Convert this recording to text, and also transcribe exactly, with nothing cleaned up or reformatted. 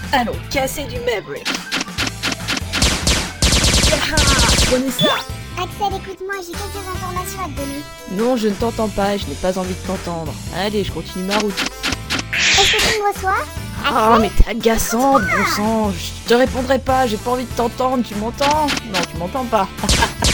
Allons, casser du Maverick. Ah, prenez ça. Axel, écoute-moi, j'ai quelques informations à te donner. Non, je ne t'entends pas et je n'ai pas envie de t'entendre. Allez, je continue ma route. Est-ce que tu me reçois? Ah, mais t'es agaçante, bon sang. Je te répondrai pas, j'ai pas envie de t'entendre, tu m'entends? Non, tu m'entends pas.